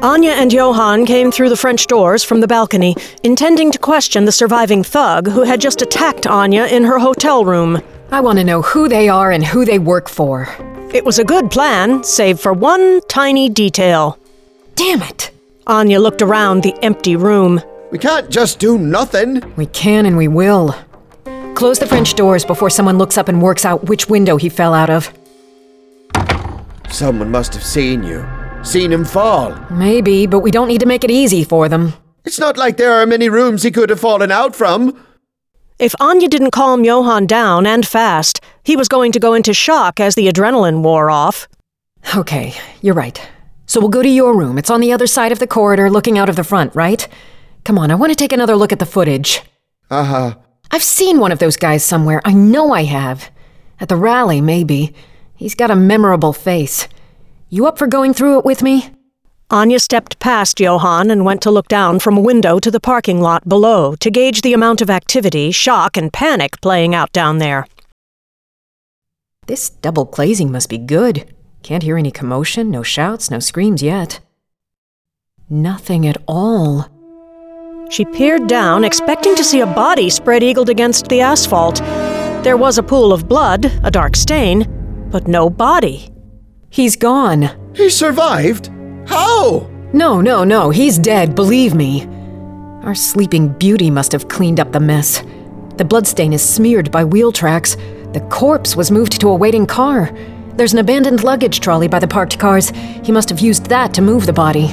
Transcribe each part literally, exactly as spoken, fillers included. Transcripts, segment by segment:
Anya and Johann came through the French doors from the balcony, intending to question the surviving thug who had just attacked Anya in her hotel room. I want to know who they are and who they work for. It was a good plan, save for one tiny detail. Damn it! Anya looked around the empty room. We can't just do nothing. We can and we will. Close the French doors before someone looks up and works out which window he fell out of. Someone must have seen you. Seen him fall. Maybe, but we don't need to make it easy for them. It's not like there are many rooms he could have fallen out from. If Anya didn't calm Johann down, and fast, he was going to go into shock as the adrenaline wore off. Okay, you're right. So we'll go to your room. It's on the other side of the corridor, looking out of the front, right? Come on, I want to take another look at the footage. Uh-huh. I've seen one of those guys somewhere. I know I have. At the rally, maybe. He's got a memorable face. You up for going through it with me? Anya stepped past Johann and went to look down from a window to the parking lot below to gauge the amount of activity, shock, and panic playing out down there. This double glazing must be good. Can't hear any commotion, no shouts, no screams yet. Nothing at all. She peered down, expecting to see a body spread-eagled against the asphalt. There was a pool of blood, a dark stain, but no body. He's gone. He survived? How? No, no, no, he's dead, believe me. Our sleeping beauty must have cleaned up the mess. The bloodstain is smeared by wheel tracks. The corpse was moved to a waiting car. There's an abandoned luggage trolley by the parked cars. He must have used that to move the body.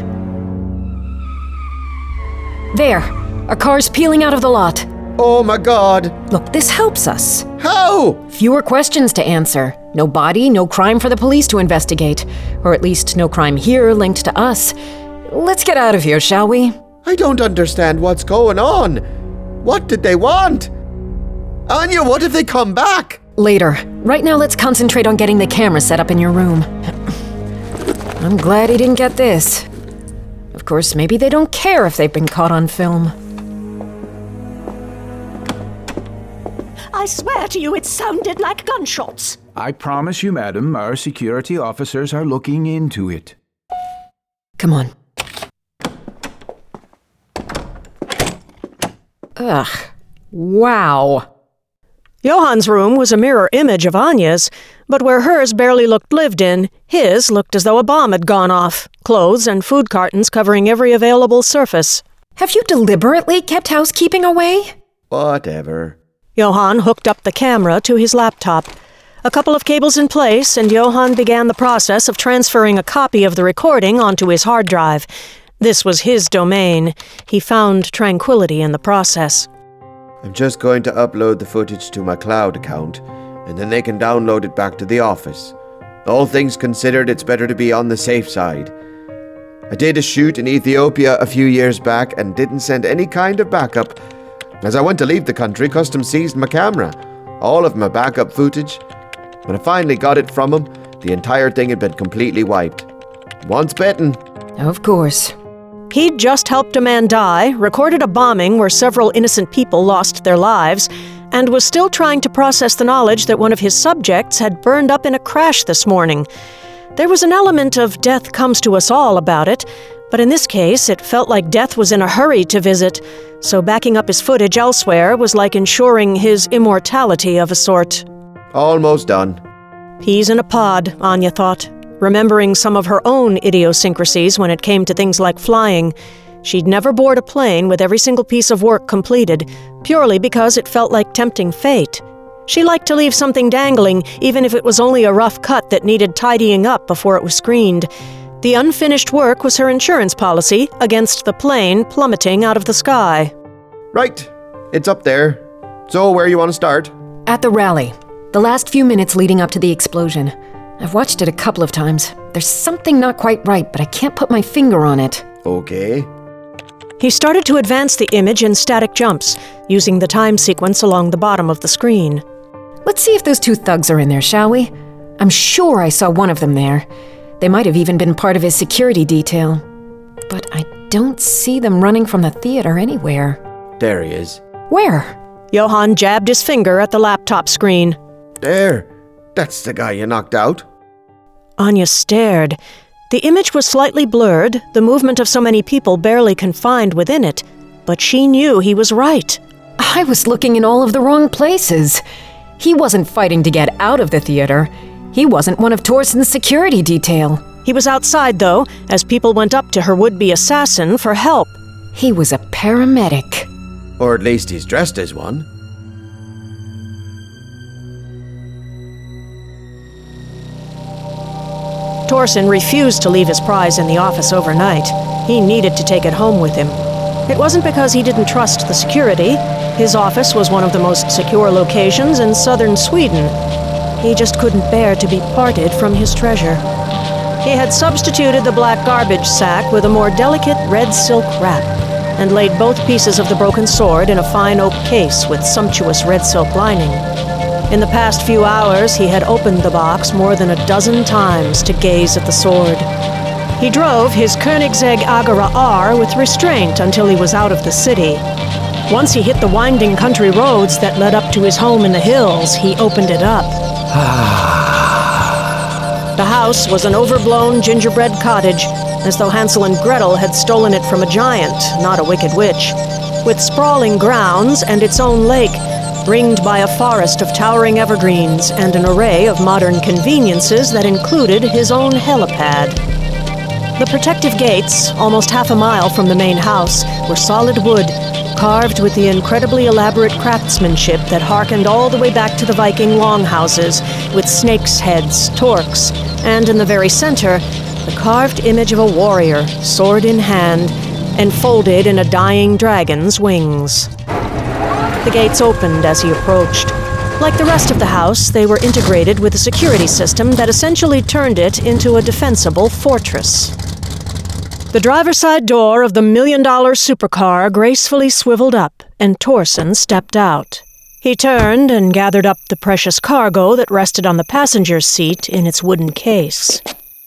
There, our car's peeling out of the lot. Oh my God. Look, this helps us. How? Fewer questions to answer. No body, no crime for the police to investigate. Or at least no crime here linked to us. Let's get out of here, shall we? I don't understand what's going on. What did they want? Anya, what if they come back? Later. Right now, let's concentrate on getting the camera set up in your room. I'm glad he didn't get this. Of course, maybe they don't care if they've been caught on film. I swear to you, it sounded like gunshots. I promise you, madam, our security officers are looking into it. Come on. Ugh. Wow. Johann's room was a mirror image of Anya's, but where hers barely looked lived in, his looked as though a bomb had gone off, clothes and food cartons covering every available surface. Have you deliberately kept housekeeping away? Whatever. Johann hooked up the camera to his laptop. A couple of cables in place, and Johann began the process of transferring a copy of the recording onto his hard drive. This was his domain. He found tranquility in the process. I'm just going to upload the footage to my cloud account, and then they can download it back to the office. All things considered, it's better to be on the safe side. I did a shoot in Ethiopia a few years back and didn't send any kind of backup. As I went to leave the country, Customs seized my camera, all of my backup footage. When I finally got it from them, the entire thing had been completely wiped. Once bitten. Of course. He'd just helped a man die, recorded a bombing where several innocent people lost their lives, and was still trying to process the knowledge that one of his subjects had burned up in a crash this morning. There was an element of death comes to us all about it, but in this case, it felt like death was in a hurry to visit, so backing up his footage elsewhere was like ensuring his immortality of a sort. Almost done. Peas in a pod, Anya thought, remembering some of her own idiosyncrasies when it came to things like flying. She'd never board a plane with every single piece of work completed, purely because it felt like tempting fate. She liked to leave something dangling, even if it was only a rough cut that needed tidying up before it was screened. The unfinished work was her insurance policy against the plane plummeting out of the sky. Right, it's up there. So where you want to start? At the rally. The last few minutes leading up to the explosion. I've watched it a couple of times. There's something not quite right, but I can't put my finger on it. Okay. He started to advance the image in static jumps, using the time sequence along the bottom of the screen. Let's see if those two thugs are in there, shall we? I'm sure I saw one of them there. They might have even been part of his security detail. But I don't see them running from the theater anywhere. There he is. Where? Johann jabbed his finger at the laptop screen. There. That's the guy you knocked out. Anya stared. The image was slightly blurred, the movement of so many people barely confined within it, but she knew he was right. I was looking in all of the wrong places. He wasn't fighting to get out of the theater. He wasn't one of Torsen's security detail. He was outside, though, as people went up to her would-be assassin for help. He was a paramedic. Or at least he's dressed as one. Torsen refused to leave his prize in the office overnight. He needed to take it home with him. It wasn't because he didn't trust the security. His office was one of the most secure locations in southern Sweden. He just couldn't bear to be parted from his treasure. He had substituted the black garbage sack with a more delicate red silk wrap, and laid both pieces of the broken sword in a fine oak case with sumptuous red silk lining. In the past few hours, he had opened the box more than a dozen times to gaze at the sword. He drove his Koenigsegg Agera R with restraint until he was out of the city. Once he hit the winding country roads that led up to his home in the hills, he opened it up. The house was an overblown gingerbread cottage, as though Hansel and Gretel had stolen it from a giant, not a wicked witch, with sprawling grounds and its own lake, ringed by a forest of towering evergreens and an array of modern conveniences that included his own helipad. The protective gates, almost half a mile from the main house, were solid wood, carved with the incredibly elaborate craftsmanship that harkened all the way back to the Viking longhouses, with snakes' heads, torques, and in the very center, the carved image of a warrior, sword in hand, enfolded in a dying dragon's wings. The gates opened as he approached. Like the rest of the house, they were integrated with a security system that essentially turned it into a defensible fortress. The driver's side door of the million-dollar supercar gracefully swiveled up, and Torsen stepped out. He turned and gathered up the precious cargo that rested on the passenger's seat in its wooden case.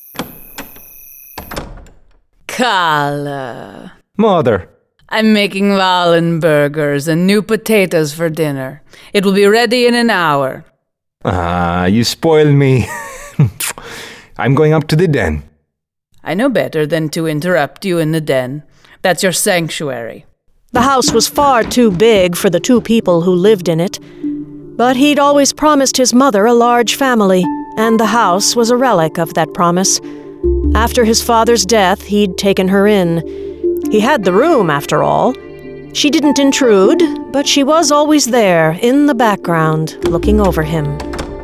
Kalle. Mother. I'm making Wallenburgers and new potatoes for dinner. It will be ready in an hour. Ah, you spoil me. I'm going up to the den. I know better than to interrupt you in the den. That's your sanctuary. The house was far too big for the two people who lived in it. But he'd always promised his mother a large family, and the house was a relic of that promise. After his father's death, he'd taken her in. He had the room, after all. She didn't intrude, but she was always there, in the background, looking over him.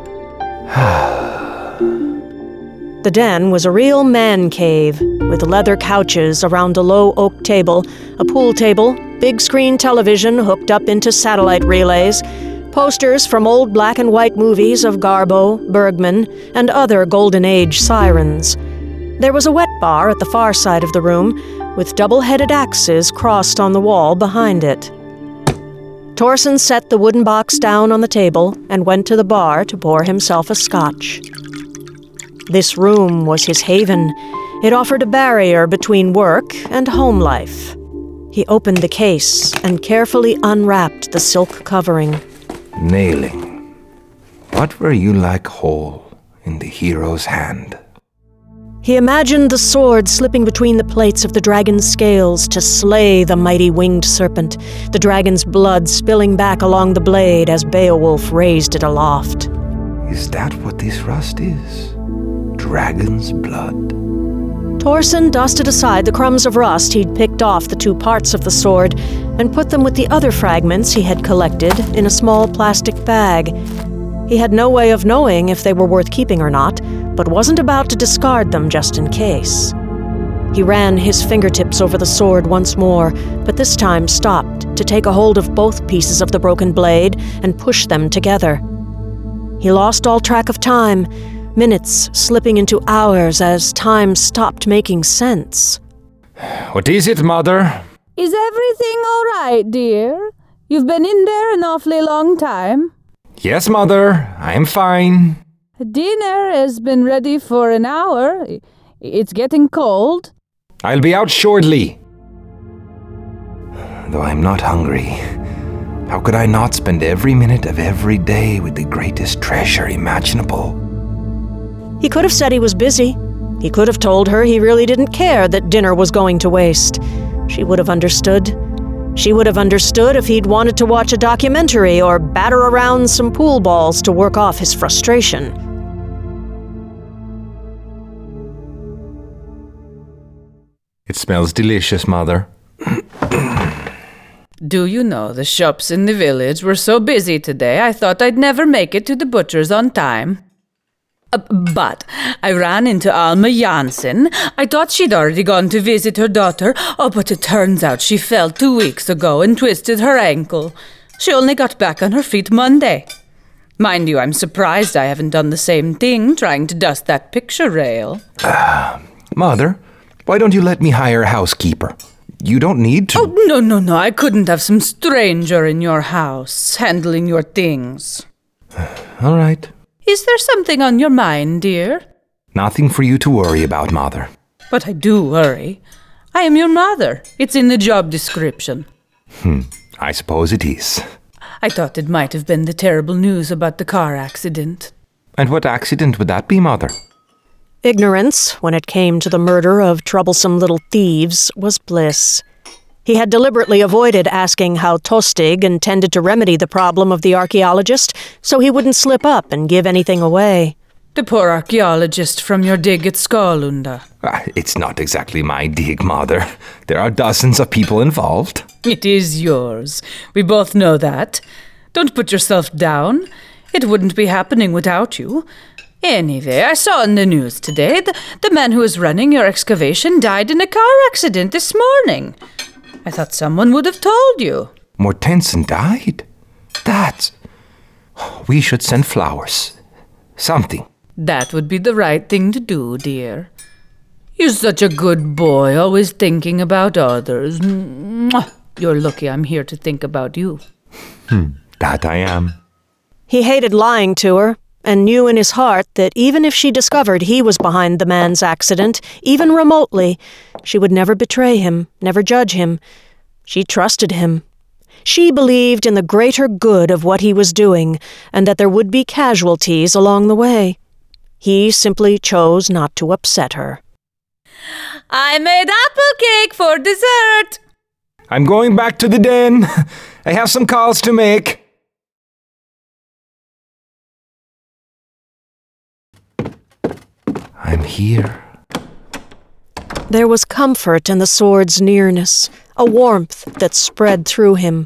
The den was a real man cave, with leather couches around a low oak table, a pool table, big screen television hooked up into satellite relays, posters from old black and white movies of Garbo, Bergman, and other Golden Age sirens. There was a wet bar at the far side of the room, with double-headed axes crossed on the wall behind it. Torsen set the wooden box down on the table and went to the bar to pour himself a scotch. This room was his haven. It offered a barrier between work and home life. He opened the case and carefully unwrapped the silk covering. Nailing. What were you like whole in the hero's hand? He imagined the sword slipping between the plates of the dragon's scales to slay the mighty winged serpent, the dragon's blood spilling back along the blade as Beowulf raised it aloft. Is that what this rust is? Dragon's blood? Torsen dusted aside the crumbs of rust he'd picked off the two parts of the sword and put them with the other fragments he had collected in a small plastic bag. He had no way of knowing if they were worth keeping or not, but wasn't about to discard them just in case. He ran his fingertips over the sword once more, but this time stopped to take a hold of both pieces of the broken blade and push them together. He lost all track of time, minutes slipping into hours as time stopped making sense. What is it, Mother? Is everything all right, dear? You've been in there an awfully long time. Yes, Mother, I am fine. Dinner has been ready for an hour. It's getting cold. I'll be out shortly. Though I'm not hungry, how could I not spend every minute of every day with the greatest treasure imaginable? He could have said he was busy, He could have told her he really didn't care that dinner was going to waste. She would have understood. She would have understood if he'd wanted to watch a documentary or batter around some pool balls to work off his frustration. It smells delicious, Mother. Do you know, the shops in the village were so busy today, I thought I'd never make it to the butcher's on time. Uh, but I ran into Alma Janssen. I thought she'd already gone to visit her daughter. Oh, but it turns out she fell two weeks ago and twisted her ankle. She only got back on her feet Monday. Mind you, I'm surprised I haven't done the same thing, trying to dust that picture rail. Uh, Mother, why don't you let me hire a housekeeper? You don't need to. Oh, no, no, no. I couldn't have some stranger in your house handling your things. All right. Is there something on your mind, dear? Nothing for you to worry about, Mother. But I do worry. I am your mother. It's in the job description. Hmm. I suppose it is. I thought it might have been the terrible news about the car accident. And what accident would that be, Mother? Ignorance, when it came to the murder of troublesome little thieves, was bliss. He had deliberately avoided asking how Tostig intended to remedy the problem of the archaeologist, so he wouldn't slip up and give anything away. The poor archaeologist from your dig at Skalunda. Ah, it's not exactly my dig, Mother. There are dozens of people involved. It is yours. We both know that. Don't put yourself down. It wouldn't be happening without you. Anyway, I saw in the news today the, the man who was running your excavation died in a car accident this morning. I thought someone would have told you. Mortensen died? That's... We should send flowers. Something. That would be the right thing to do, dear. You're such a good boy, always thinking about others. You're lucky I'm here to think about you. Hmm, that I am. He hated lying to her, and knew in his heart that even if she discovered he was behind the man's accident, even remotely, she would never betray him, never judge him. She trusted him. She believed in the greater good of what he was doing, and that there would be casualties along the way. He simply chose not to upset her. I made apple cake for dessert. I'm going back to the den. I have some calls to make. I'm here. There was comfort in the sword's nearness, a warmth that spread through him.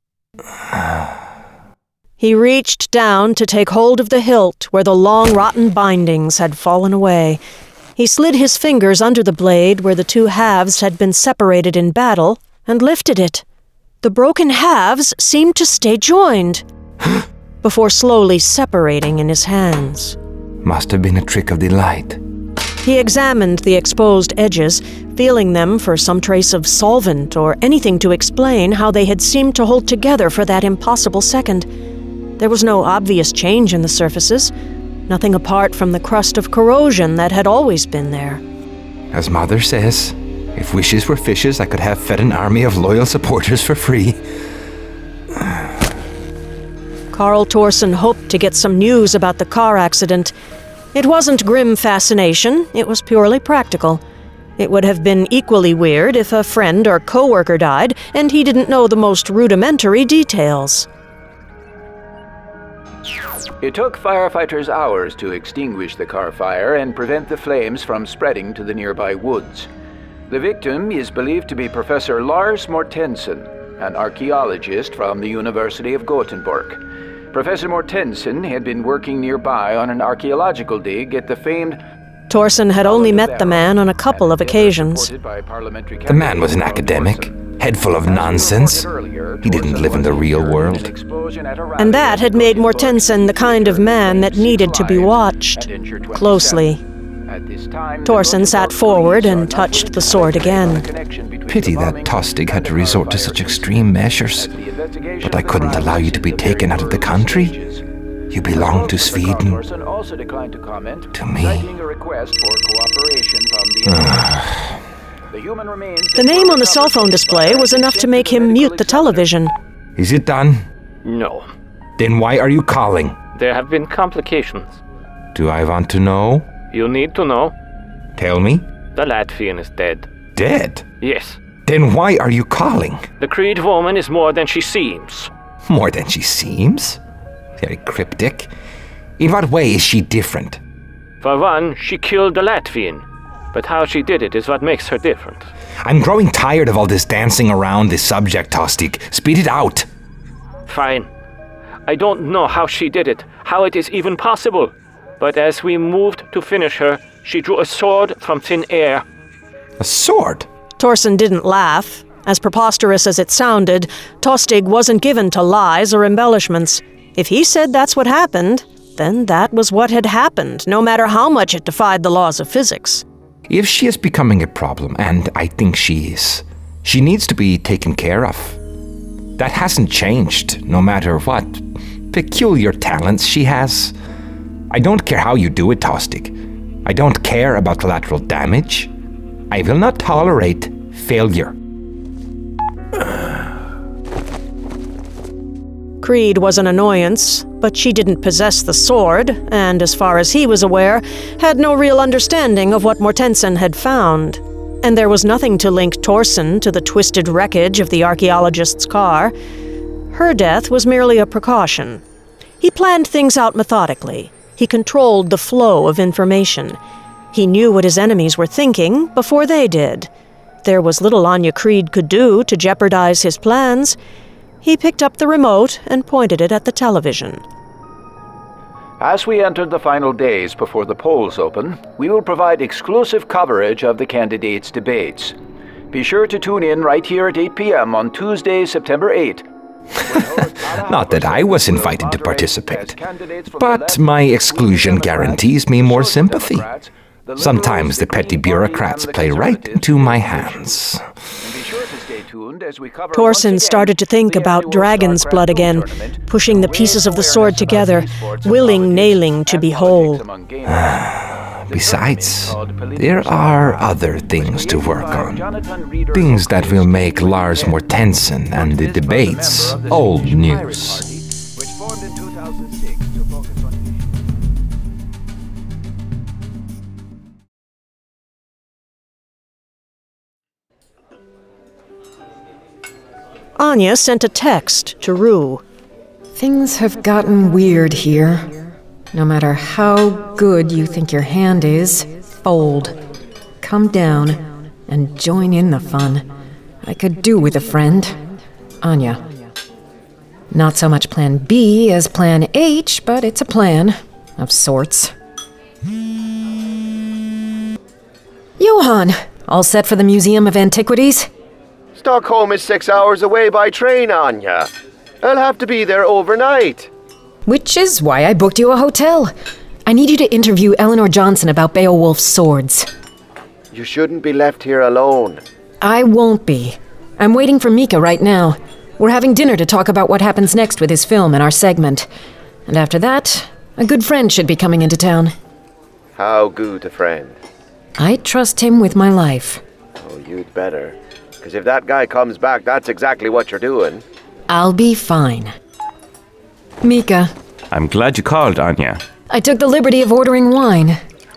He reached down to take hold of the hilt where the long rotten bindings had fallen away. He slid his fingers under the blade where the two halves had been separated in battle and lifted it. The broken halves seemed to stay joined before slowly separating in his hands. Must have been a trick of the light. He examined the exposed edges, feeling them for some trace of solvent or anything to explain how they had seemed to hold together for that impossible second. There was no obvious change in the surfaces, nothing apart from the crust of corrosion that had always been there. As Mother says, if wishes were fishes, I could have fed an army of loyal supporters for free. Carl Thorson hoped to get some news about the car accident. It wasn't grim fascination, it was purely practical. It would have been equally weird if a friend or coworker died and he didn't know the most rudimentary details. It took firefighters hours to extinguish the car fire and prevent the flames from spreading to the nearby woods. The victim is believed to be Professor Lars Mortensen, an archaeologist from the University of Gothenburg. Professor Mortensen had been working nearby on an archaeological dig at the famed... Thorson had only met the man on a couple of occasions. The man was an academic, head full of nonsense. He didn't live in the real world. And that had made Mortensen the kind of man that needed to be watched closely. Thorson sat forward and touched the sword again. Pity that Tostig had to resort to such extreme measures. But I couldn't allow you to be taken out of the country. You belong to Sweden. To me. The name on the cell phone display was enough to make him mute the television. Is it done? No. Then why are you calling? There have been complications. Do I want to know? You need to know. Tell me. The Latvian is dead. Dead? Yes. Then why are you calling? The Creed woman is more than she seems. More than she seems? Very cryptic. In what way is she different? For one, she killed the Latvian. But how she did it is what makes her different. I'm growing tired of all this dancing around this subject, Tostig. Speed it out. Fine. I don't know how she did it, how it is even possible. But as we moved to finish her, she drew a sword from thin air. A sword? Torsen didn't laugh. As preposterous as it sounded, Tostig wasn't given to lies or embellishments. If he said that's what happened, then that was what had happened, no matter how much it defied the laws of physics. If she is becoming a problem, and I think she is, she needs to be taken care of. That hasn't changed, no matter what peculiar talents she has. I don't care how you do it, Tostig. I don't care about collateral damage. I will not tolerate failure. Creed was an annoyance, but she didn't possess the sword, and as far as he was aware, had no real understanding of what Mortensen had found. And there was nothing to link Torsen to the twisted wreckage of the archaeologist's car. Her death was merely a precaution. He planned things out methodically. He controlled the flow of information. He knew what his enemies were thinking before they did. There was little Anya Creed could do to jeopardize his plans. He picked up the remote and pointed it at the television. As we enter the final days before the polls open, we will provide exclusive coverage of the candidates' debates. Be sure to tune in right here at eight p.m. on Tuesday, September eighth. Not that I was invited to participate, but my exclusion guarantees me more sympathy. Sometimes the petty bureaucrats play right into my hands. Torsen started to think about dragon's blood again, pushing the pieces of the sword together, willing Nailing to be whole. Besides, there are other things to work on. Things that will make Lars Mortensen and the debates old news. Anya sent a text to Rue. Things have gotten weird here. No matter how good you think your hand is, fold. Come down and join in the fun. I could do with a friend. Anya. Not so much plan B as plan H, but it's a plan of sorts. Johan! All set for the Museum of Antiquities? Stockholm is six hours away by train, Anya. I'll have to be there overnight. Which is why I booked you a hotel. I need you to interview Eleanor Johnson about Beowulf's swords. You shouldn't be left here alone. I won't be. I'm waiting for Mika right now. We're having dinner to talk about what happens next with his film and our segment. And after that, a good friend should be coming into town. How good a friend? I trust him with my life. Oh, you'd better. Because if that guy comes back, that's exactly what you're doing. I'll be fine. Mika. I'm glad you called, Anya. I took the liberty of ordering wine.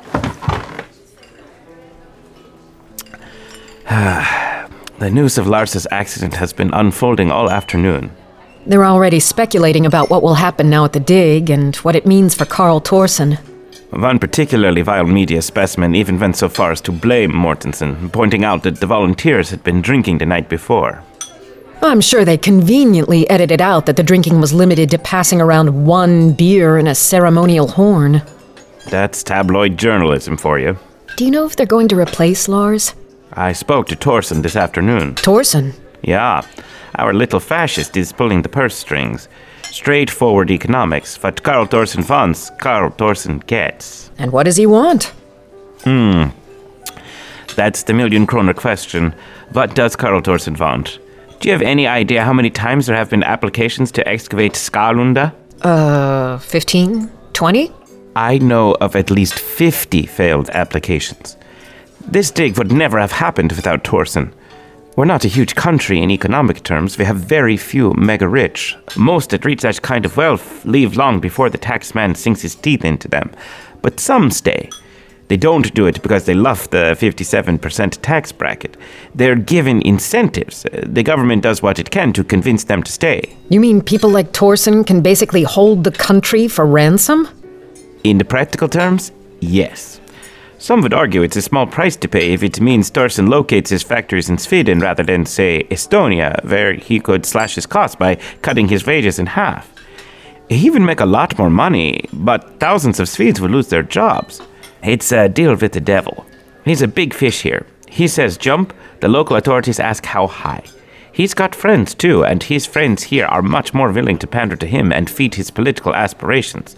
The news of Lars's accident has been unfolding all afternoon. They're already speculating about what will happen now at the dig and what it means for Carl Torsen. One particularly vile media specimen even went so far as to blame Mortensen, pointing out that the volunteers had been drinking the night before. I'm sure they conveniently edited out that the drinking was limited to passing around one beer in a ceremonial horn. That's tabloid journalism for you. Do you know if they're going to replace Lars? I spoke to Torsen this afternoon. Torsen? Yeah, our little fascist is pulling the purse strings. Straightforward economics. What Carl Torsen wants, Carl Torsen gets. And what does he want? Hmm. That's the million kroner question. What does Carl Torsen want? Do you have any idea how many times there have been applications to excavate Skalunda? Uh, fifteen? twenty? I know of at least fifty failed applications. This dig would never have happened without Torsen. We're not a huge country in economic terms. We have very few mega-rich. Most that reach that kind of wealth leave long before the taxman sinks his teeth into them. But some stay. They don't do it because they love the fifty-seven percent tax bracket. They're given incentives. The government does what it can to convince them to stay. You mean people like Torsen can basically hold the country for ransom? In the practical terms, yes. Some would argue it's a small price to pay if it means Torsen locates his factories in Sweden rather than, say, Estonia, where he could slash his costs by cutting his wages in half. He would make a lot more money, but thousands of Swedes would lose their jobs. It's a deal with the devil. He's a big fish here. He says jump, the local authorities ask how high. He's got friends too, and his friends here are much more willing to pander to him and feed his political aspirations.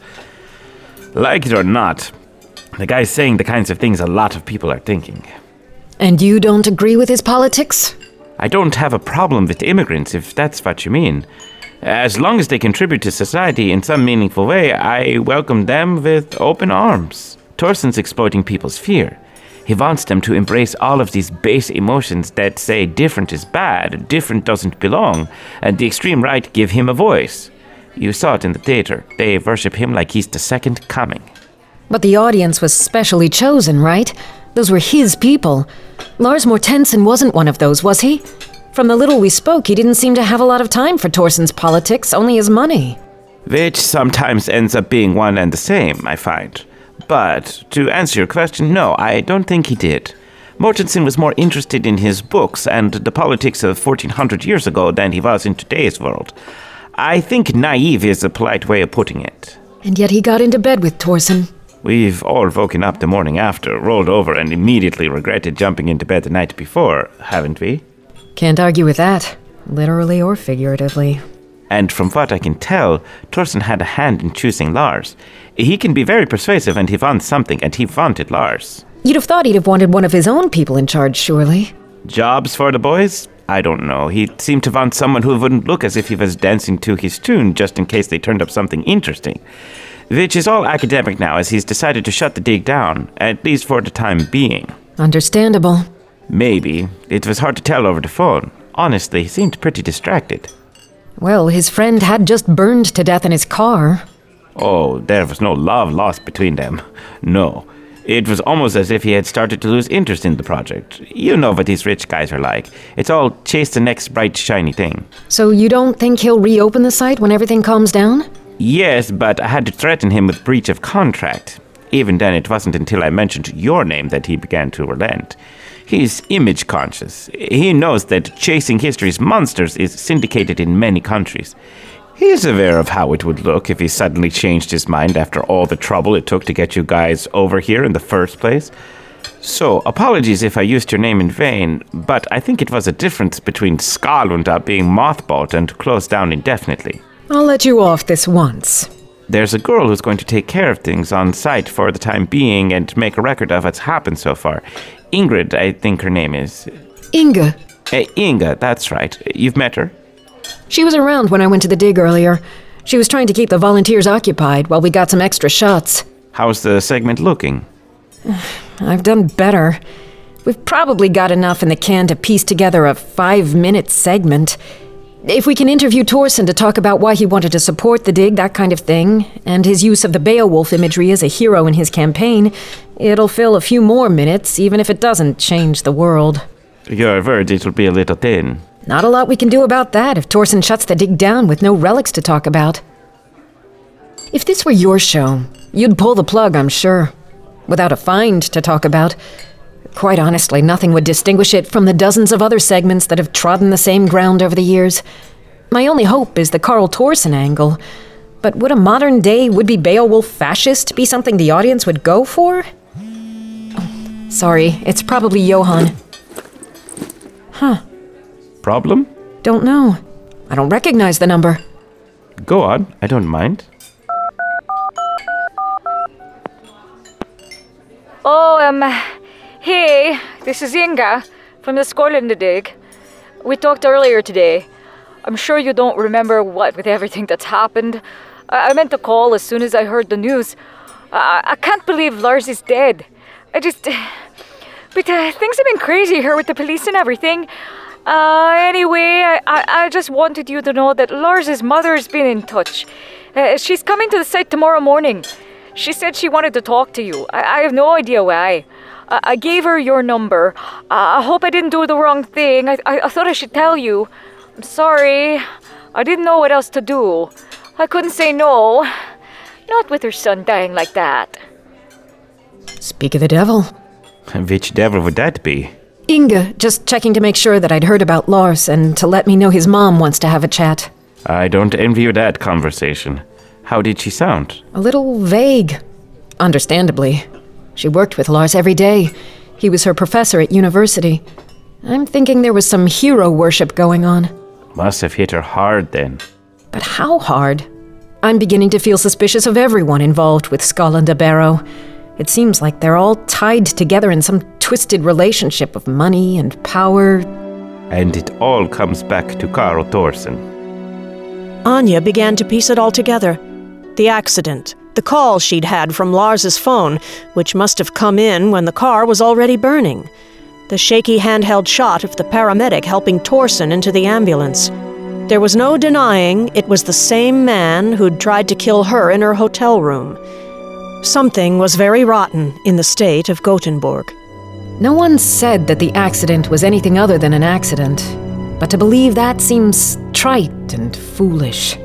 Like it or not, the guy's saying the kinds of things a lot of people are thinking. And you don't agree with his politics? I don't have a problem with immigrants, if that's what you mean. As long as they contribute to society in some meaningful way, I welcome them with open arms. Torsen's exploiting people's fear. He wants them to embrace all of these base emotions that say different is bad, different doesn't belong, and the extreme right give him a voice. You saw it in the theater. They worship him like he's the second coming. But the audience was specially chosen, right? Those were his people. Lars Mortensen wasn't one of those, was he? From the little we spoke, he didn't seem to have a lot of time for Torsen's politics, only his money. Which sometimes ends up being one and the same, I find. But, to answer your question, no, I don't think he did. Mortensen was more interested in his books and the politics of fourteen hundred years ago than he was in today's world. I think naive is a polite way of putting it. And yet he got into bed with Torsen. We've all woken up the morning after, rolled over, and immediately regretted jumping into bed the night before, haven't we? Can't argue with that, literally or figuratively. And from what I can tell, Torsen had a hand in choosing Lars. He can be very persuasive, and he wants something, and he wanted Lars. You'd have thought he'd have wanted one of his own people in charge, surely. Jobs for the boys? I don't know. He seemed to want someone who wouldn't look as if he was dancing to his tune just in case they turned up something interesting. Which is all academic now, as he's decided to shut the dig down, at least for the time being. Understandable. Maybe. It was hard to tell over the phone. Honestly, he seemed pretty distracted. Well, his friend had just burned to death in his car. Oh, there was no love lost between them. No. It was almost as if he had started to lose interest in the project. You know what these rich guys are like. It's all chase the next bright, shiny thing. So you don't think he'll reopen the site when everything calms down? Yes, but I had to threaten him with breach of contract. Even then, it wasn't until I mentioned your name that he began to relent. He's image conscious. He knows that chasing history's monsters is syndicated in many countries. He's aware of how it would look if he suddenly changed his mind after all the trouble it took to get you guys over here in the first place. So, apologies if I used your name in vain, but I think it was a difference between Skalunda being mothballed and closed down indefinitely. I'll let you off this once. There's a girl who's going to take care of things on site for the time being and make a record of what's happened so far. Ingrid, I think her name is. Inga. Uh, Inga, that's right. You've met her? She was around when I went to the dig earlier. She was trying to keep the volunteers occupied while we got some extra shots. How's the segment looking? I've done better. We've probably got enough in the can to piece together a five-minute segment. If we can interview Torsen to talk about why he wanted to support the dig, that kind of thing, and his use of the Beowulf imagery as a hero in his campaign, it'll fill a few more minutes, even if it doesn't change the world. Your word, it'll be a little thin. Not a lot we can do about that if Torsen shuts the dig down with no relics to talk about. If this were your show, you'd pull the plug, I'm sure. Without a find to talk about. Quite honestly, nothing would distinguish it from the dozens of other segments that have trodden the same ground over the years. My only hope is the Carl Torsen angle. But would a modern-day would-be Beowulf fascist be something the audience would go for? Oh, sorry, it's probably Johan. Huh. Problem? Don't know. I don't recognize the number. Go on, I don't mind. Oh, um, hey, this is Inga from the Skalunda dig. We talked earlier today. I'm sure you don't remember what with everything that's happened. I, I meant to call as soon as I heard the news. I, I can't believe Lars is dead. I just... But uh, things have been crazy here with the police and everything. Uh, anyway, I, I, I just wanted you to know that Lars' mother has been in touch. Uh, she's coming to the site tomorrow morning. She said she wanted to talk to you. I, I have no idea why. I, I gave her your number. Uh, I hope I didn't do the wrong thing. I, I, I thought I should tell you. I'm sorry. I didn't know what else to do. I couldn't say no. Not with her son dying like that. Speak of the devil. Which devil would that be? Inga, just checking to make sure that I'd heard about Lars and to let me know his mom wants to have a chat. I don't envy you that conversation. How did she sound? A little vague. Understandably. She worked with Lars every day. He was her professor at university. I'm thinking there was some hero worship going on. Must have hit her hard then. But how hard? I'm beginning to feel suspicious of everyone involved with Skala de Barrow. It seems like they're all tied together in some twisted relationship of money and power. And it all comes back to Carl Thorsen. Anya began to piece it all together. The accident, the call she'd had from Lars's phone, which must have come in when the car was already burning. The shaky handheld shot of the paramedic helping Thorsen into the ambulance. There was no denying it was the same man who'd tried to kill her in her hotel room. Something was very rotten in the state of Gothenburg. No one said that the accident was anything other than an accident, but to believe that seems trite and foolish.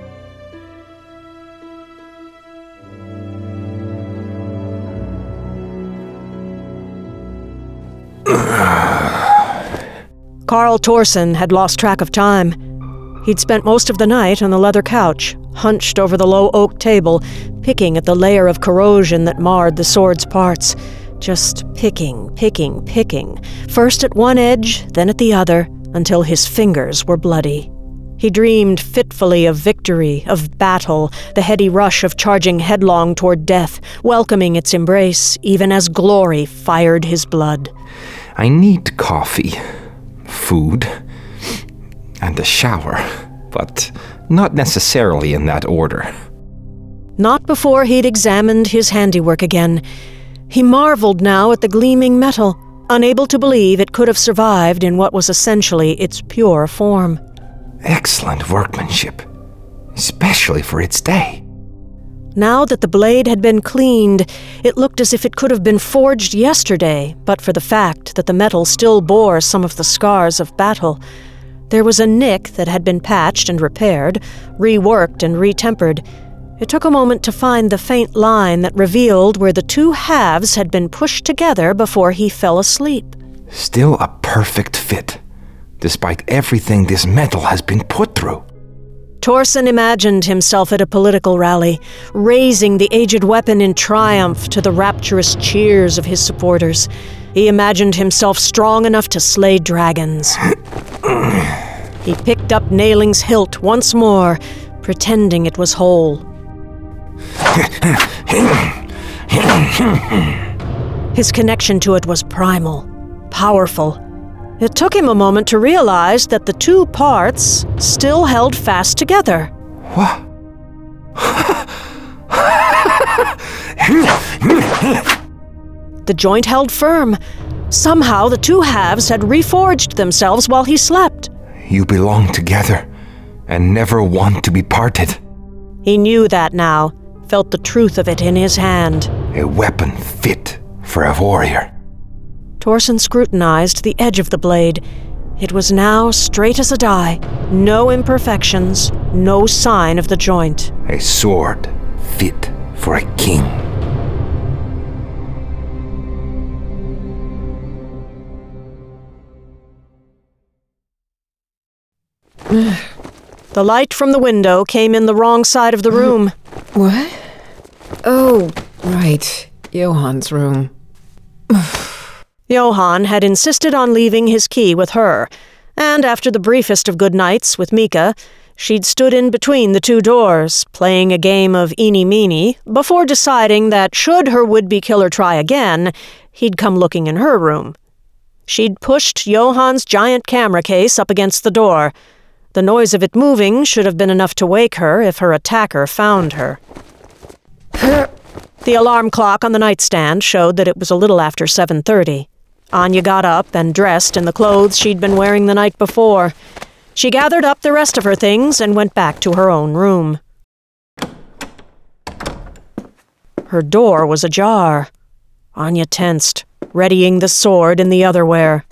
Carl Thorsen had lost track of time. He'd spent most of the night on the leather couch, hunched over the low oak table, picking at the layer of corrosion that marred the sword's parts. Just picking, picking, picking, first at one edge, then at the other, until his fingers were bloody. He dreamed fitfully of victory, of battle, the heady rush of charging headlong toward death, welcoming its embrace, even as glory fired his blood. I need coffee, food, and a shower, but not necessarily in that order. Not before he'd examined his handiwork again. He marveled now at the gleaming metal, unable to believe it could have survived in what was essentially its pure form. Excellent workmanship, especially for its day. Now that the blade had been cleaned, it looked as if it could have been forged yesterday, but for the fact that the metal still bore some of the scars of battle. There was a nick that had been patched and repaired, reworked and retempered. It took a moment to find the faint line that revealed where the two halves had been pushed together before he fell asleep. Still a perfect fit, despite everything this metal has been put through. Thorsen imagined himself at a political rally, raising the aged weapon in triumph to the rapturous cheers of his supporters. He imagined himself strong enough to slay dragons. He picked up Nailing's hilt once more, pretending it was whole. His connection to it was primal, powerful. It took him a moment to realize that the two parts still held fast together. What? The joint held firm. Somehow the two halves had reforged themselves while he slept. You belong together and never want to be parted. He knew that now, felt the truth of it in his hand. A weapon fit for a warrior. Thorsen scrutinized the edge of the blade. It was now straight as a die, no imperfections, no sign of the joint. A sword fit for a king. The light from the window came in the wrong side of the room. What? Oh, right. Johann's room. Johann had insisted on leaving his key with her, and after the briefest of good nights with Mika, she'd stood in between the two doors, playing a game of eeny-meeny, before deciding that should her would-be killer try again, he'd come looking in her room. She'd pushed Johann's giant camera case up against the door. The noise of it moving should have been enough to wake her if her attacker found her. The alarm clock on the nightstand showed that it was a little after seven thirty. Anya got up and dressed in the clothes she'd been wearing the night before. She gathered up the rest of her things and went back to her own room. Her door was ajar. Anya tensed, readying the sword in the otherware.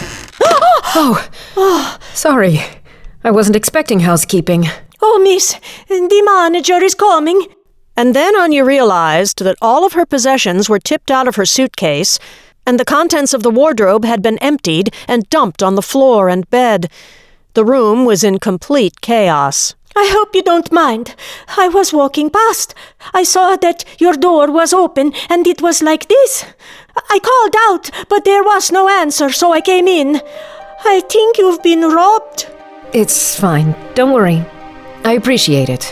Oh, sorry. I wasn't expecting housekeeping. Oh, miss, the manager is coming. And then Anya realized that all of her possessions were tipped out of her suitcase, and the contents of the wardrobe had been emptied and dumped on the floor and bed. The room was in complete chaos. I hope you don't mind. I was walking past. I saw that your door was open, and it was like this. I called out, but there was no answer, so I came in. I think you've been robbed. It's fine. Don't worry. I appreciate it.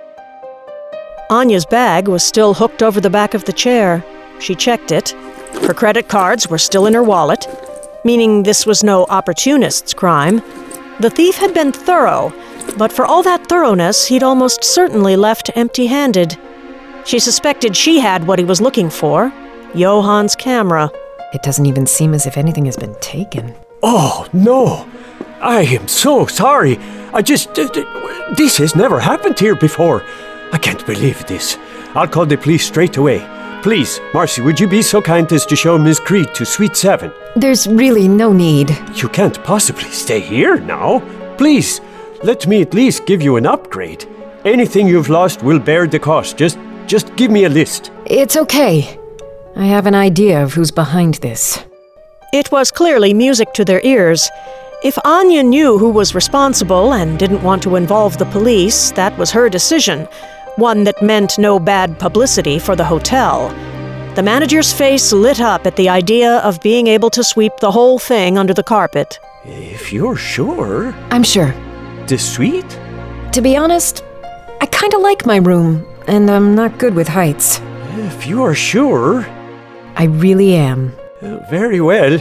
Anya's bag was still hooked over the back of the chair. She checked it. Her credit cards were still in her wallet, meaning this was no opportunist's crime. The thief had been thorough, but for all that thoroughness, he'd almost certainly left empty-handed. She suspected she had what he was looking for, Johan's camera. It doesn't even seem as if anything has been taken. Oh, no. I am so sorry. I just... Uh, this has never happened here before. I can't believe this. I'll call the police straight away. Please, Marcy, would you be so kind as to show Miss Creed to Suite seven? There's really no need. You can't possibly stay here now. Please, let me at least give you an upgrade. Anything you've lost will bear the cost. Just, just give me a list. It's okay. I have an idea of who's behind this. It was clearly music to their ears. If Anya knew who was responsible and didn't want to involve the police, that was her decision. One that meant no bad publicity for the hotel. The manager's face lit up at the idea of being able to sweep the whole thing under the carpet. If you're sure... I'm sure. The suite? To be honest, I kinda like my room, and I'm not good with heights. If you are sure... I really am. Uh, very well.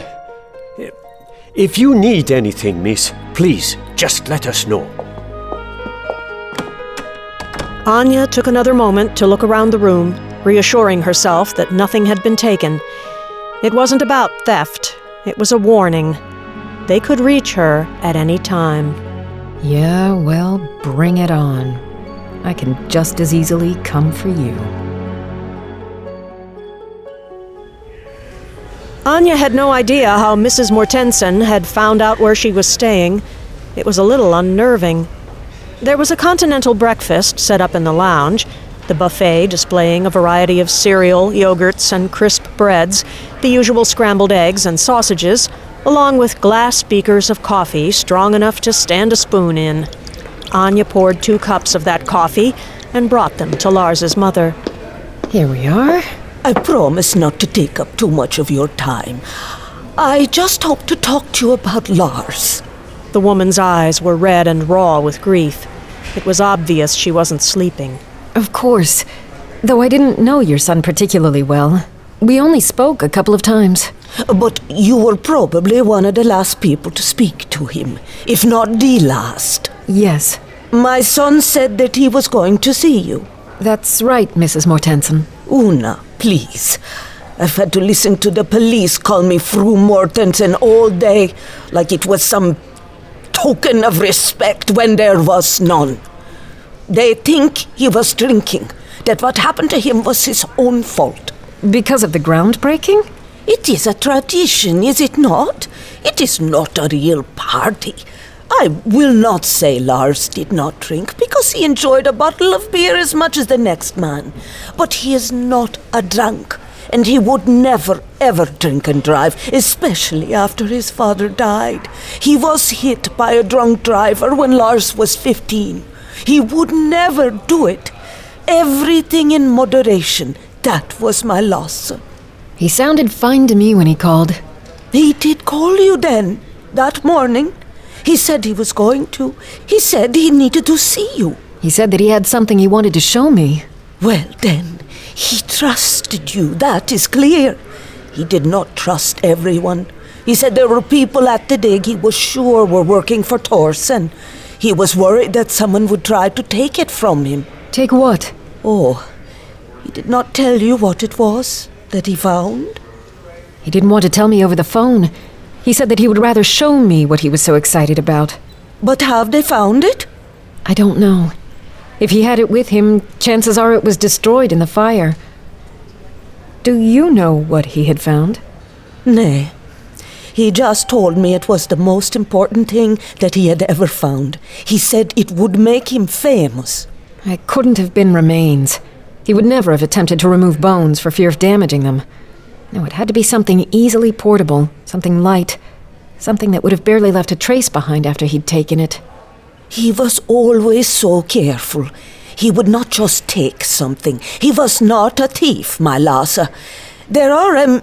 If you need anything, miss, please, just let us know. Anya took another moment to look around the room, reassuring herself that nothing had been taken. It wasn't about theft. It was a warning. They could reach her at any time. Yeah, well, bring it on. I can just as easily come for you. Anya had no idea how Missus Mortensen had found out where she was staying. It was a little unnerving. There was a continental breakfast set up in the lounge, the buffet displaying a variety of cereal, yogurts, and crisp breads, the usual scrambled eggs and sausages, along with glass beakers of coffee strong enough to stand a spoon in. Anya poured two cups of that coffee and brought them to Lars's mother. Here we are. I promise not to take up too much of your time. I just hope to talk to you about Lars. The woman's eyes were red and raw with grief. It was obvious she wasn't sleeping. Of course. Though I didn't know your son particularly well. We only spoke a couple of times. But you were probably one of the last people to speak to him, if not the last. Yes. My son said that he was going to see you. That's right, Missus Mortensen. Una, please. I've had to listen to the police call me Fru Mortensen all day, like it was some token of respect when there was none. They think he was drinking, that what happened to him was his own fault. Because of the groundbreaking? It is a tradition, is it not? It is not a real party. I will not say Lars did not drink, because he enjoyed a bottle of beer as much as the next man. But he is not a drunk, and he would never, ever drink and drive, especially after his father died. He was hit by a drunk driver when Lars was fifteen. He would never do it. Everything in moderation. That was my loss. He sounded fine to me when he called. He did call you then, that morning. He said he was going to. He said he needed to see you. He said that he had something he wanted to show me. Well, then, he trusted you, that is clear. He did not trust everyone. He said there were people at the dig he was sure were working for Thorsen. He was worried that someone would try to take it from him. Take what? Oh, he did not tell you what it was that he found? He didn't want to tell me over the phone. He said that he would rather show me what he was so excited about. But have they found it? I don't know. If he had it with him, chances are it was destroyed in the fire. Do you know what he had found? Nay. He just told me it was the most important thing that he had ever found. He said it would make him famous. It couldn't have been remains. He would never have attempted to remove bones for fear of damaging them. No, it had to be something easily portable, something light, something that would have barely left a trace behind after he'd taken it. He was always so careful. He would not just take something. He was not a thief, my Lasse. There are, um,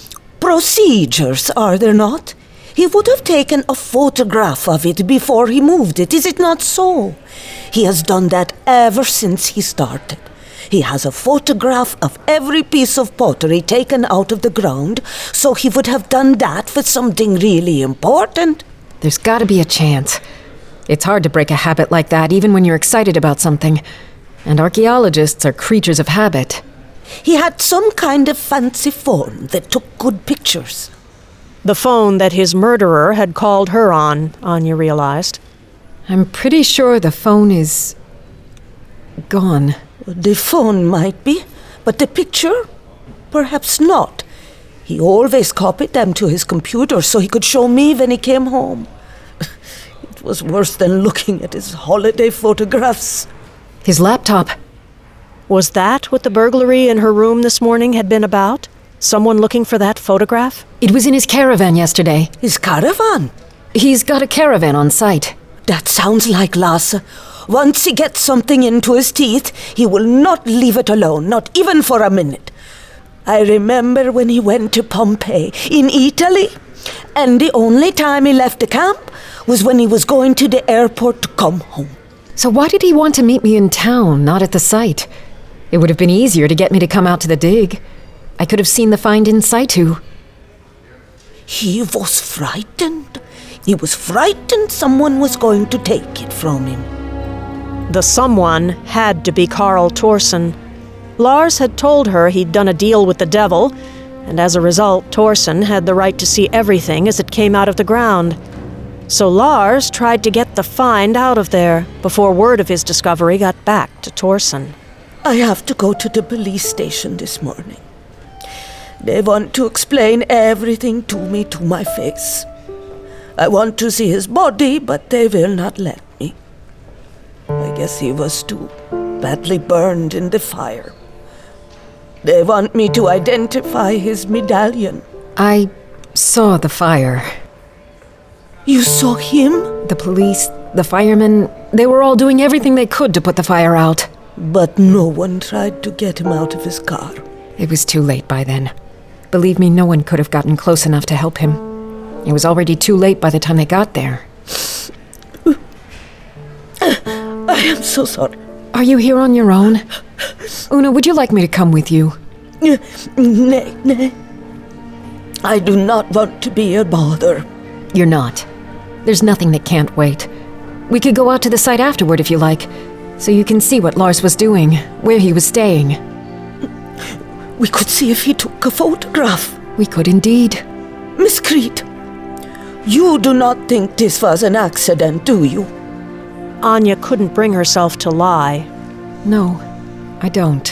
procedures, are there not? He would have taken a photograph of it before he moved it, is it not so? He has done that ever since he started. He has a photograph of every piece of pottery taken out of the ground, so he would have done that for something really important. There's gotta be a chance. It's hard to break a habit like that, even when you're excited about something. And archaeologists are creatures of habit. He had some kind of fancy phone that took good pictures. The phone that his murderer had called her on, Anya realized. I'm pretty sure the phone is... gone. The phone might be, but the picture? Perhaps not. He always copied them to his computer so he could show me when he came home. It was worse than looking at his holiday photographs. His laptop. Was that what the burglary in her room this morning had been about? Someone looking for that photograph? It was in his caravan yesterday. His caravan? He's got a caravan on site. That sounds like Lasse. Once he gets something into his teeth, he will not leave it alone, not even for a minute. I remember when he went to Pompeii, in Italy, and the only time he left the camp was when he was going to the airport to come home. So why did he want to meet me in town, not at the site? It would have been easier to get me to come out to the dig. I could have seen the find in situ. He was frightened. He was frightened someone was going to take it from him. The someone had to be Carl Thorsen. Lars had told her he'd done a deal with the devil, and as a result, Thorsen had the right to see everything as it came out of the ground. So Lars tried to get the find out of there before word of his discovery got back to Thorsen. I have to go to the police station this morning. They want to explain everything to me to my face. I want to see his body, but they will not let me. I guess he was too badly burned in the fire. They want me to identify his medallion. I saw the fire. You saw him? The police, the firemen, they were all doing everything they could to put the fire out. But no one tried to get him out of his car. It was too late by then. Believe me, no one could have gotten close enough to help him. It was already too late by the time they got there. I am so sorry. Are you here on your own? Una, would you like me to come with you? Nay, nay. I do not want to be a bother. You're not. There's nothing that can't wait. We could go out to the site afterward if you like, so you can see what Lars was doing, where he was staying. We could see if he took a photograph. We could indeed. Miss Crete, you do not think this was an accident, do you? Anya couldn't bring herself to lie. No, I don't.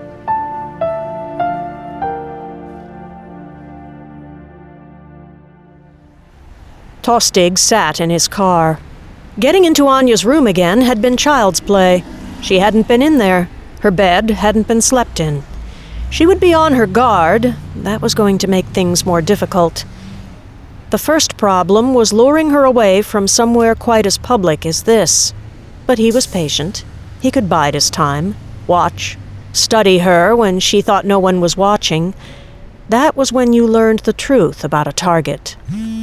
Tostig sat in his car. Getting into Anya's room again had been child's play. She hadn't been in there. Her bed hadn't been slept in. She would be on her guard. That was going to make things more difficult. The first problem was luring her away from somewhere quite as public as this. But he was patient. He could bide his time, watch, study her when she thought no one was watching. That was when you learned the truth about a target.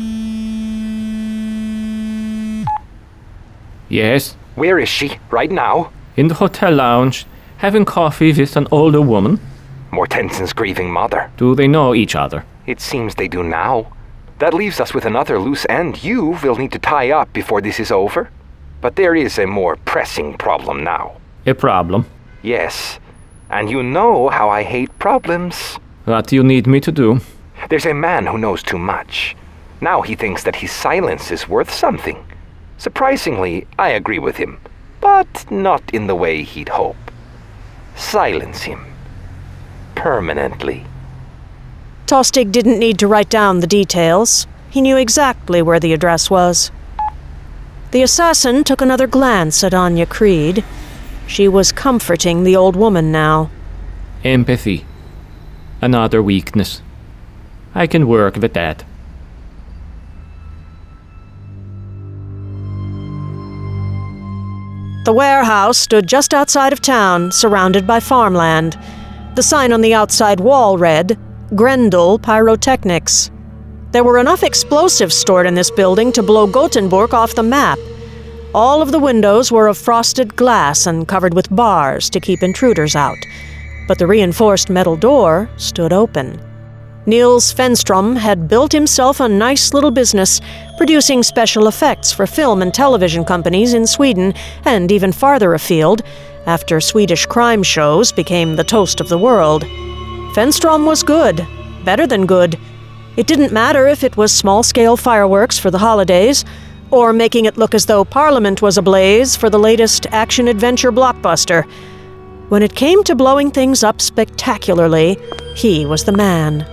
Yes? Where is she, right now? In the hotel lounge, having coffee with an older woman. Mortensen's grieving mother. Do they know each other? It seems they do now. That leaves us with another loose end you will need to tie up before this is over. But there is a more pressing problem now. A problem? Yes. And you know how I hate problems. What do you need me to do? There's a man who knows too much. Now he thinks that his silence is worth something. Surprisingly, I agree with him, but not in the way he'd hope. Silence him. Permanently. Tostig didn't need to write down the details. He knew exactly where the address was. The assassin took another glance at Anya Creed. She was comforting the old woman now. Empathy. Another weakness. I can work with that. The warehouse stood just outside of town, surrounded by farmland. The sign on the outside wall read, Grendel Pyrotechnics. There were enough explosives stored in this building to blow Gothenburg off the map. All of the windows were of frosted glass and covered with bars to keep intruders out, but the reinforced metal door stood open. Niels Fenstrom had built himself a nice little business, producing special effects for film and television companies in Sweden and even farther afield, after Swedish crime shows became the toast of the world. Fenstrom was good, better than good. It didn't matter if it was small-scale fireworks for the holidays, or making it look as though Parliament was ablaze for the latest action-adventure blockbuster. When it came to blowing things up spectacularly, he was the man.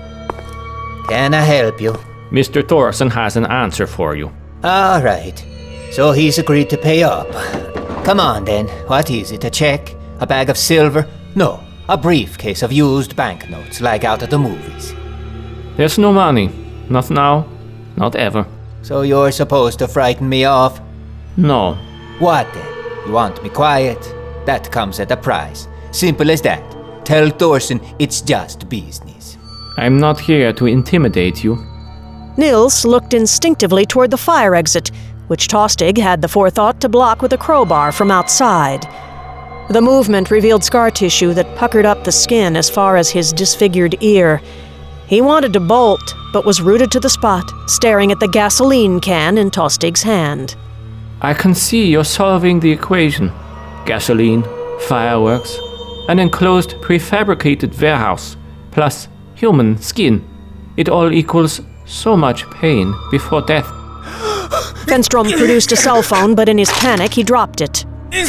Can I help you? Mister Thorson has an answer for you. All right. So he's agreed to pay up. Come on then. What is it? A check? A bag of silver? No, a briefcase of used banknotes like out of the movies. There's no money. Not now. Not ever. So you're supposed to frighten me off? No. What then? You want me quiet? That comes at a price. Simple as that. Tell Thorson it's just business. I'm not here to intimidate you. Niels looked instinctively toward the fire exit, which Tostig had the forethought to block with a crowbar from outside. The movement revealed scar tissue that puckered up the skin as far as his disfigured ear. He wanted to bolt, but was rooted to the spot, staring at the gasoline can in Tostig's hand. I can see you're solving the equation. Gasoline, fireworks, an enclosed prefabricated warehouse, plus human skin. It all equals so much pain before death. Fenstrom produced a cell phone, but in his panic, he dropped it.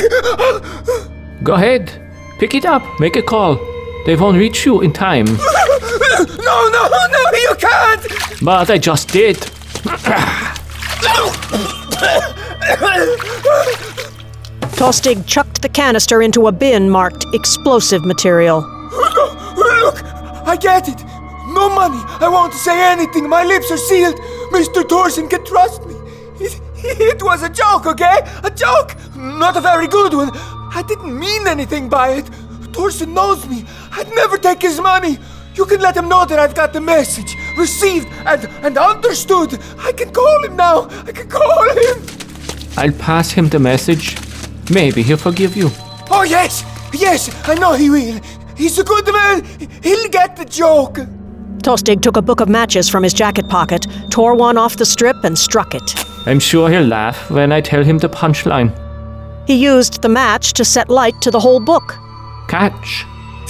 Go ahead. Pick it up. Make a call. They won't reach you in time. No, no, no, you can't! But I just did. Tostig chucked the canister into a bin marked explosive material. Look, I get it. No money. I won't say anything. My lips are sealed. Mister Thorson can trust me. It, it was a joke, okay? A joke. Not a very good one. I didn't mean anything by it. Thorson knows me. I'd never take his money. You can let him know that I've got the message. Received and, and understood. I can call him now. I can call him. I'll pass him the message. Maybe he'll forgive you. Oh, yes. Yes, I know he will. He's a good man. He'll get the joke. Tostig took a book of matches from his jacket pocket, tore one off the strip, and struck it. I'm sure he'll laugh when I tell him the punchline. He used the match to set light to the whole book. Catch.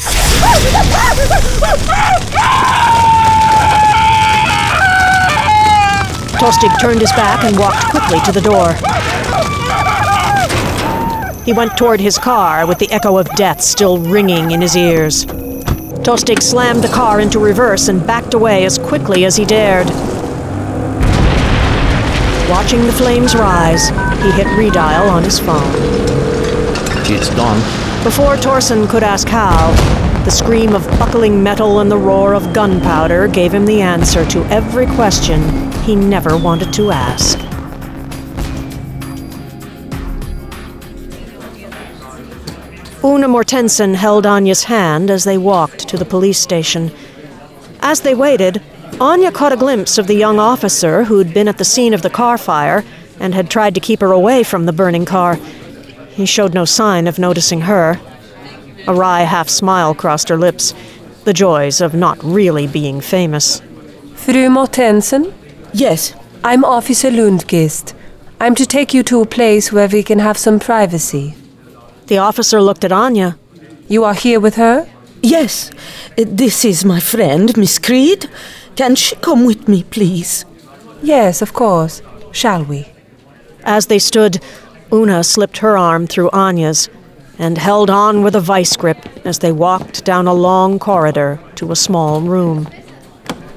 Tostig turned his back and walked quickly to the door. He went toward his car with the echo of death still ringing in his ears. Tostig slammed the car into reverse and backed away as quickly as he dared. Watching the flames rise, he hit redial on his phone. It's done. Before Thorson could ask how, the scream of buckling metal and the roar of gunpowder gave him the answer to every question he never wanted to ask. Una Mortensen held Anya's hand as they walked to the police station. As they waited, Anya caught a glimpse of the young officer who'd been at the scene of the car fire and had tried to keep her away from the burning car. He showed no sign of noticing her. A wry half-smile crossed her lips, the joys of not really being famous. Fru Mortensen? Yes? I'm Officer Lundqvist. I'm to take you to a place where we can have some privacy. The officer looked at Anya. You are here with her? Yes. Uh, this is my friend, Miss Creed. Can she come with me, please? Yes, of course. Shall we? As they stood, Una slipped her arm through Anya's and held on with a vice grip as they walked down a long corridor to a small room.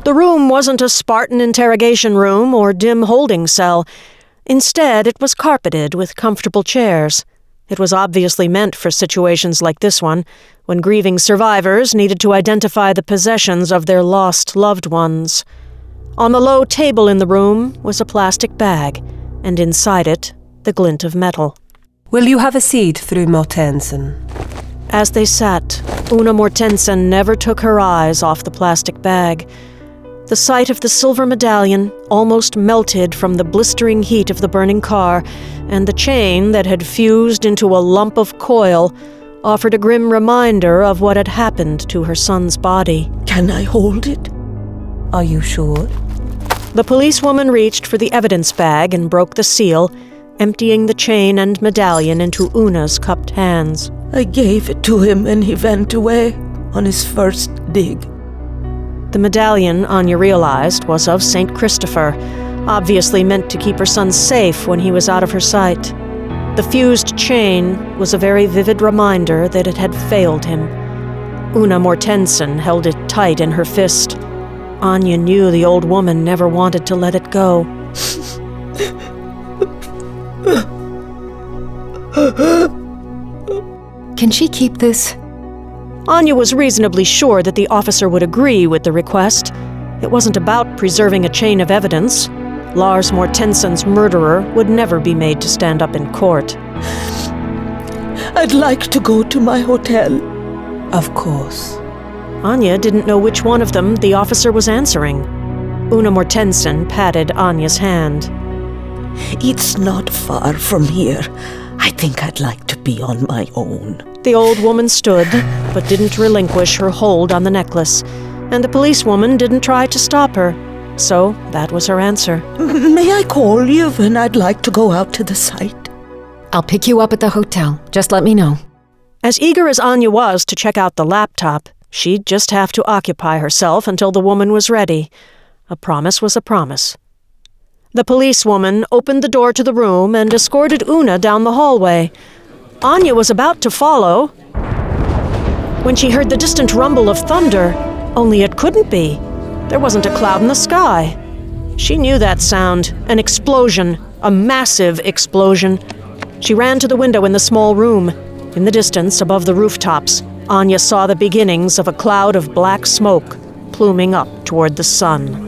The room wasn't a Spartan interrogation room or dim holding cell. Instead, it was carpeted with comfortable chairs. It was obviously meant for situations like this one, when grieving survivors needed to identify the possessions of their lost loved ones. On the low table in the room was a plastic bag, and inside it, the glint of metal. Will you have a seat, Fru Mortensen? As they sat, Una Mortensen never took her eyes off the plastic bag. The sight of the silver medallion almost melted from the blistering heat of the burning car, and the chain that had fused into a lump of coil offered a grim reminder of what had happened to her son's body. Can I hold it? Are you sure? The policewoman reached for the evidence bag and broke the seal, emptying the chain and medallion into Una's cupped hands. I gave it to him and he went away on his first dig. The medallion, Anya realized, was of Saint Christopher, obviously meant to keep her son safe when he was out of her sight. The fused chain was a very vivid reminder that it had failed him. Una Mortensen held it tight in her fist. Anya knew the old woman never wanted to let it go. Can she keep this? Anya was reasonably sure that the officer would agree with the request. It wasn't about preserving a chain of evidence. Lars Mortensen's murderer would never be made to stand up in court. I'd like to go to my hotel. Of course. Anya didn't know which one of them the officer was answering. Una Mortensen patted Anya's hand. It's not far from here. I think I'd like to be on my own. The old woman stood, but didn't relinquish her hold on the necklace, and the policewoman didn't try to stop her. So that was her answer. May I call you when I'd like to go out to the site? I'll pick you up at the hotel. Just let me know. As eager as Anya was to check out the laptop, she'd just have to occupy herself until the woman was ready. A promise was a promise. The policewoman opened the door to the room and escorted Una down the hallway. Anya was about to follow when she heard the distant rumble of thunder, only it couldn't be. There wasn't a cloud in the sky. She knew that sound, an explosion, a massive explosion. She ran to the window in the small room. In the distance, above the rooftops, Anya saw the beginnings of a cloud of black smoke pluming up toward the sun.